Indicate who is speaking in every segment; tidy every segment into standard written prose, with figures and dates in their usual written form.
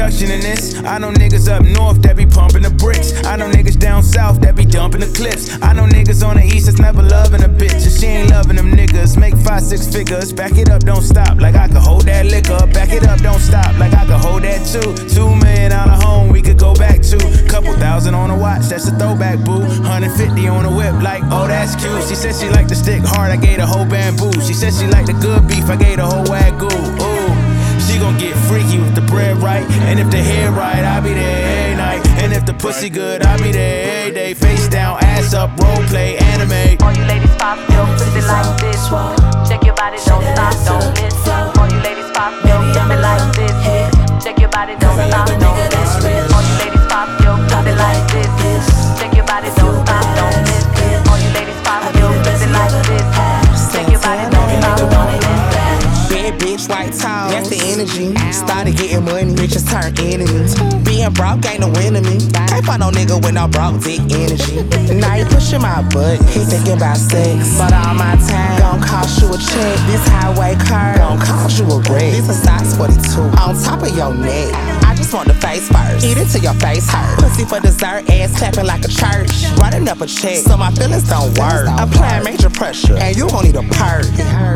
Speaker 1: production in this. I know niggas up north that be pumping the bricks. I know niggas down south that be dumping the clips. I know niggas on the east that's never loving a bitch, and she ain't loving them niggas. Make 5-6 figures, back it up, don't stop. Like I could hold that liquor. Back it up, don't stop. Like I could hold that too. $2 million home we could go back to. Couple thousand on a watch, that's a throwback, boo. 150 on a whip, like, oh, that's cute. She said she liked the stick hard, I gave the whole bamboo. She said she liked the good beef, I gave the whole wagyu. Ooh, she gon' get freaky with the bread right. And if the hair right, I'll be there every night. And if the pussy good, I'll be there every day. Face down, ass up, role play, anime.
Speaker 2: All you ladies pop your pussy like this. Check your body, don't stop, don't miss. All you ladies pop your pussy like this. Check your body, don't stop, don't miss. All you ladies pop your pussy like this. Check your body, don't stop, don't miss. All you ladies pop your pussy like this. Check your body, don't stop, don't miss.
Speaker 3: Bad bitch, white towel, that's the energy. Started getting money, bitches turn enemies. Being broke ain't no enemy. Can't find no nigga with no broke dick energy. Now you pushing my butt, he thinking about sex. But all my time gon' cost you a check. This highway car gon' cost you a wreck. This a size 42 on top of your neck. I just want the face first, eat it till your face hurt. Pussy for dessert, ass clapping like a church. Running up a check, so my feelings don't work. Applying major pressure, and you gon' need a perk.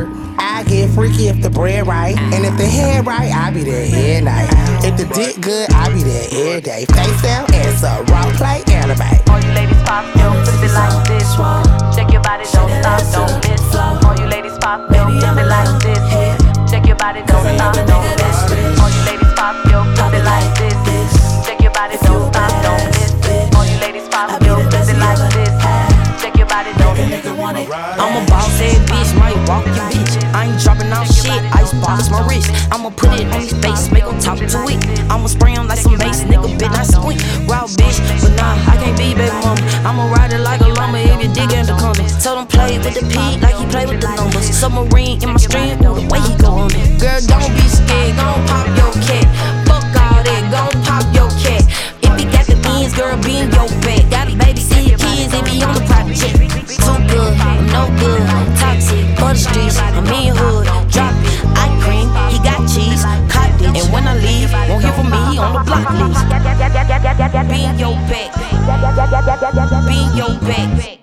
Speaker 3: I get freaky if the bread right, and if the head right, I be there every night. If the dick good, I be there every day. Face down, ass up, role play, anime.
Speaker 2: All you ladies pop your pussy like this. Check your body, don't stop, don't miss. All you ladies pop your pussy like this. Check your body, don't stop, don't miss. All you ladies pop your pussy like this. Check your body, don't stop, don't miss. All you ladies pop your pussy like this. Check your body, don't miss.
Speaker 4: I'm a boss ass bitch, might walk your bitch. I ain't dropping off shit, ice box my wrist. I'ma put it on his face, make him talk to it. I'ma spray him like some bass, nigga, bitch, I squeak. Wild bitch, but nah, I can't be baby mama. I'ma ride it like a llama if you dig in the corner. Tell him play with the P like he play with the numbers. Submarine in my stream, know the way he go on it. Girl, don't be scared, gon' pop your cat. Fuck all that, gon' pop your cat. If he got the beans, girl, be in your bed. Got a baby, see your kids, they be on the private jet. Too good, I'm no good, toxic, for the streets, I'm in hood, drop it, ice cream, he got cheese, cotton, and when I leave, won't hear from me, he on the block list. Be in your back, be in your back.